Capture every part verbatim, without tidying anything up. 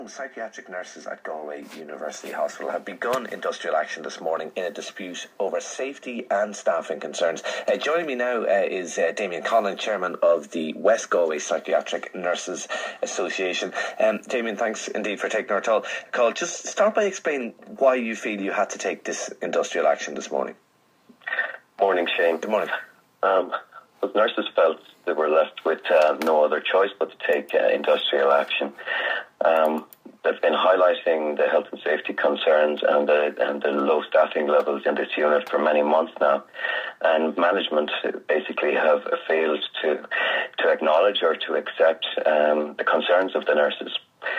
Psychiatric nurses at Galway University Hospital have begun industrial action this morning in a dispute over safety and staffing concerns. Uh, joining me now uh, is uh, Damien Conlon, chairman of the West Galway Psychiatric Nurses Association. Um, Damien, thanks indeed for taking our call. call. Just start by explaining why you feel you had to take this industrial action this morning. Morning, Shane. Good morning. Um, the nurses felt they were left with uh, no other choice but to take uh, industrial action. Um, they've been highlighting the health and safety concerns and the, and the low staffing levels in this unit for many months now. And management basically have failed to to acknowledge or to accept um, the concerns of the nurses.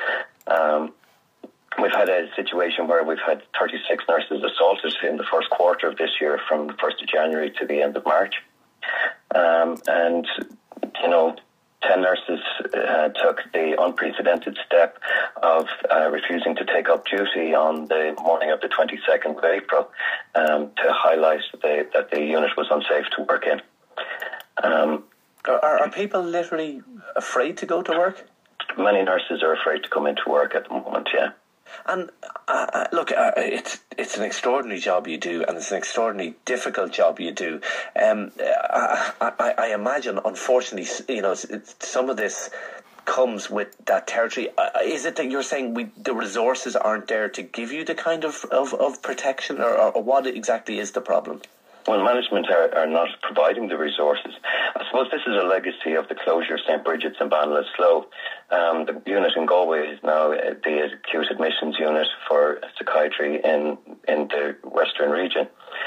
Um, we've had a situation where we've had thirty-six nurses assaulted in the first quarter of this year, from the first of January to the end of March. Um, and, you know, ten nurses uh, took the unprecedented step of uh, refusing to take up duty on the morning of the twenty-second of April um, to highlight the, that the unit was unsafe to work in. Um, are, are people literally afraid to go to work? Many nurses are afraid to come into work at the moment, yeah. And uh, look, uh, it's it's an extraordinary job you do, and it's an extraordinarily difficult job you do. Um, I, I, I imagine, unfortunately, you know, it's, some of this comes with that territory. Uh, is it that you're saying we the resources aren't there to give you the kind of, of, of protection, or, or what exactly is the problem? Well, management are, are not providing the resources. I suppose this is a legacy of the closure of Saint Bridget's and Ballinasloe. Um, the unit in Galway is now uh, the acute admissions unit for psychiatry in, in the western region.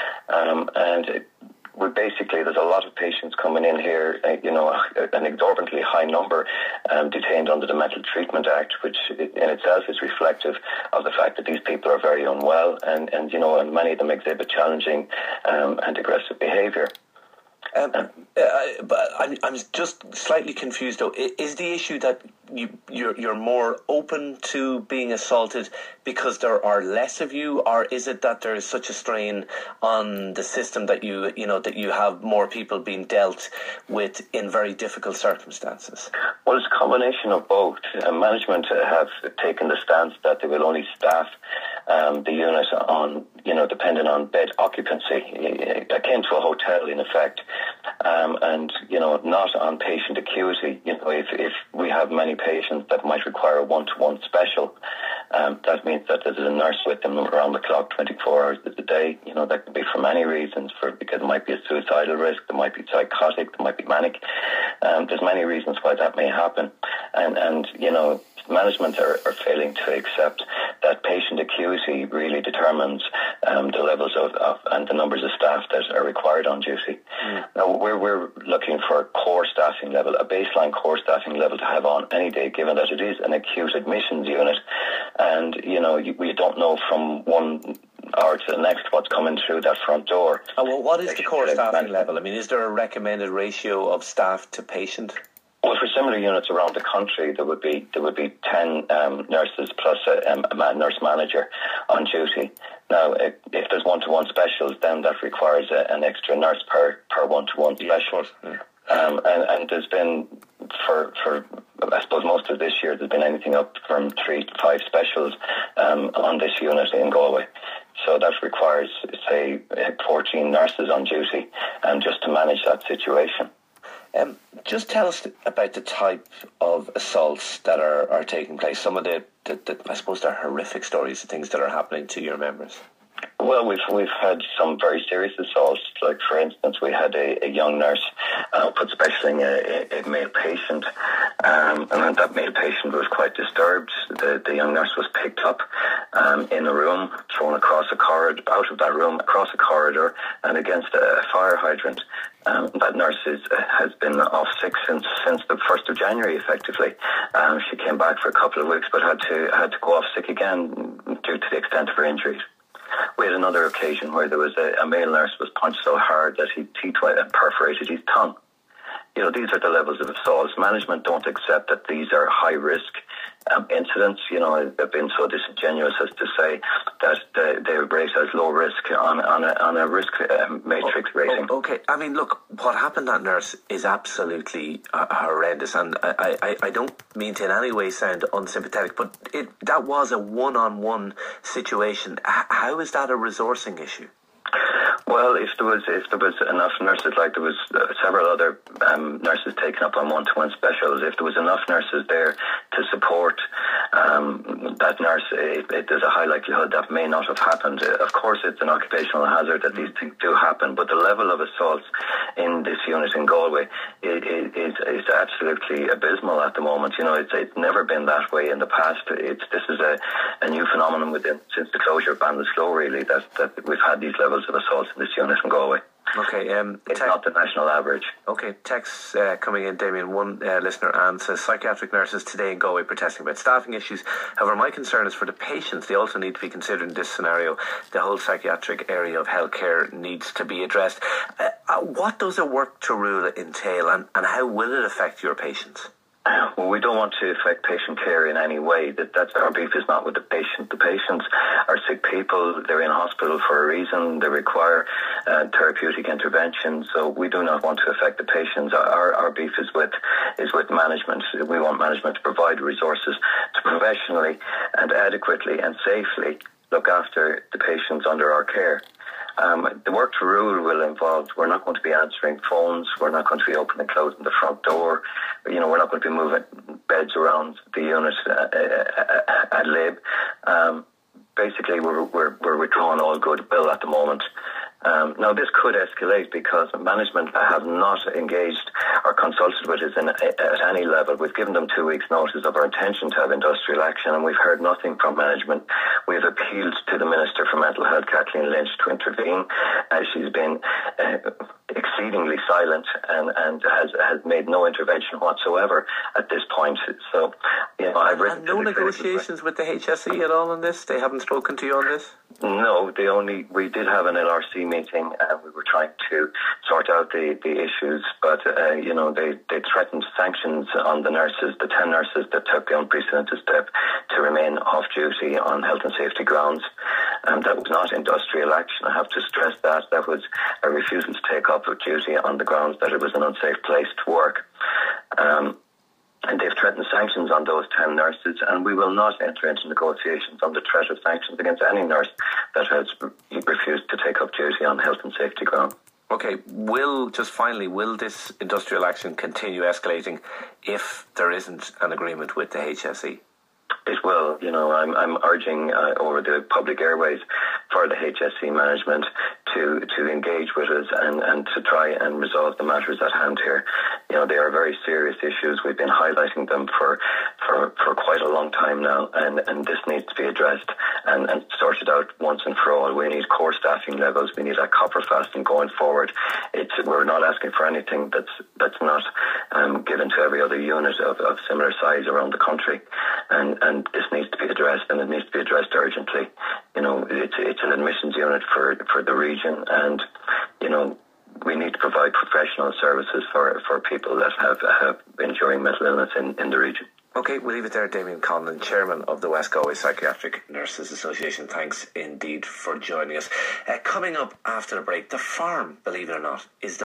Um, and it, we basically, there's a lot of patients coming in here, uh, you know, an exorbitantly high number um, detained under the Mental Treatment Act, which in itself is reflective of the fact that these people are very unwell and, and you know, and many of them exhibit challenging um, and aggressive behaviour. Um, uh, but I'm I'm just slightly confused though. Is the issue that you you're you're more open to being assaulted because there are less of you, or is it that there is such a strain on the system that you you know that you have more people being dealt with in very difficult circumstances? Well, it's a combination of both. Uh, management have taken the stance that they will only staff um, the unit on you know depending on bed occupancy, akin to a hotel in effect. Um, and, you know, not on patient acuity. You know, if, if we have many patients that might require a one-to-one special, um, that means that there's a nurse with them around the clock, twenty-four hours of the day. You know, that could be for many reasons, for because there might be a suicidal risk, there might be psychotic, there might be manic. Um, there's many reasons why that may happen. And, and you know, management are, are failing to accept that patient acuity really determines um, the levels of, of and the numbers of staff that are required on duty. Mm. Now, we're, we're looking for a core staffing level, a baseline core staffing level to have on any day, given that it is an acute admissions unit. And, you know, you, we don't know from one hour to the next what's coming through that front door. And well, what is the core staffing level? I mean, is there a recommended ratio of staff to patient? Well, for similar units around the country, there would be there would be ten um, nurses plus a, um, a nurse manager on duty. Now, if, if there's one-to-one specials, then that requires a, an extra nurse per per one-to-one special. Yeah. Um, and, and there's been for for I suppose most of this year there's been anything up from three to five specials um, on this unit in Galway. So that requires, say, fourteen nurses on duty, um, just to manage that situation. Um, just tell us about the type of assaults that are, are taking place. Some of the, the, the, I suppose, they're horrific stories of things that are happening to your members. Well, we've we've had some very serious assaults. Like, for instance, we had a, a young nurse uh, put specialing a, a, a male patient, um, and that male patient was quite disturbed. The, the young nurse was picked up um, in a room, thrown across a corridor, out of that room, across a corridor, and against a fire hydrant. Um, that nurse is, uh, has been off sick since since the first of January, effectively. Um, she came back for a couple of weeks, but had to had to go off sick again due to the extent of her injuries. We had another occasion where there was a, a male nurse was punched so hard that he teeth perforated his tongue. You know, these are the levels of assaults. Management don't accept that these are high risk um, incidents. You know, they've been so disingenuous as to say that they, they rate as low risk on, on, a, on a risk um, matrix oh, rating. Oh, okay, I mean, look, what happened to that nurse is absolutely uh, horrendous, and I, I, I don't mean to in any way sound unsympathetic, but it, that was a one-on-one situation. H- how is that a resourcing issue? Well, if there was if there was enough nurses, like there was uh, several other um, nurses taken up on one-to-one specials, if there was enough nurses there to support um, that nurse, it, it, there's a high likelihood that may not have happened. Uh, of course, it's an occupational hazard that these things do happen, but the level of assaults in this unit in Galway is, is, is absolutely abysmal at the moment. You know, it's, it's never been that way in the past. It's this is a, a new phenomenon within since the closure of Ballinasloe, really, that, that we've had these levels of assaults in this unit in Galway. Okay, um, it's te- not the national average. Okay, texts uh, coming in, Damien. One uh, listener, Anne, says psychiatric nurses today in Galway protesting about staffing issues. However, my concern is for the patients. They also need to be considered in this scenario. The whole psychiatric area of healthcare needs to be addressed. Uh, uh, what does a work to rule entail, and, and how will it affect your patients? Well, we don't want to affect patient care in any way. That that's our beef is not with the patient. The patients are sick people. They're in hospital for a reason. They require uh, therapeutic intervention. So we do not want to affect the patients. Our our beef is with is with management. We want management to provide resources to professionally and adequately and safely look after the patients under our care. Um, the work to rule will involve, we're not going to be answering phones, we're not going to be opening and closing the front door, you know, we're not going to be moving beds around the unit uh, uh, ad lib. Um, basically, we're, we're, we're withdrawing all goodwill at the moment. Um, now, this could escalate because management have not engaged or consulted with us in, at any level. We've given them two weeks' notice of our intention to have industrial action, and we've heard nothing from management. We've appealed to the Minister for Mental Health, Kathleen Lynch, to intervene, as she's been uh, exceedingly silent and, and has, has made no intervention whatsoever at this point. So, you know, I've written and no negotiations with the H S E at all on this? They haven't spoken to you on this? No, they only, we did have an L R C meeting and we were trying to sort out the, the issues, but, uh, you know, they, they threatened sanctions on the nurses, the ten nurses that took the unprecedented step to remain off duty on health and safety grounds. Um, that was not industrial action, I have to stress that. That was a refusal to take up a duty on the grounds that it was an unsafe place to work. Um, And they've threatened sanctions on those ten nurses, and we will not enter into negotiations on the threat of sanctions against any nurse that has refused to take up duty on health and safety grounds. Okay, will, just finally, will this industrial action continue escalating if there isn't an agreement with the H S E? It will. You know, I'm, I'm urging uh, over the public airways for the H S E management to, to engage with us and, and to try and resolve the matters at hand here. You know, they are very serious issues. We've been highlighting them for, for, for quite a long time now, and, and this needs to be addressed and, and sorted out once and for all. We need core staffing levels. We need a copper fasting going forward. It's, we're not asking for anything that's, that's not um, given to every other unit of, of similar size around the country. And, and this needs to be addressed, and it needs to be addressed urgently. You know, it's, it's an admissions unit for, for the region, and, you know, we need to provide professional services for, for people that have, have enduring mental illness in, in the region. Okay, we'll leave it there. Damien Conlon, Chairman of the West Galway Psychiatric Nurses Association. Thanks indeed for joining us. Uh, coming up after the break, the farm, believe it or not, is the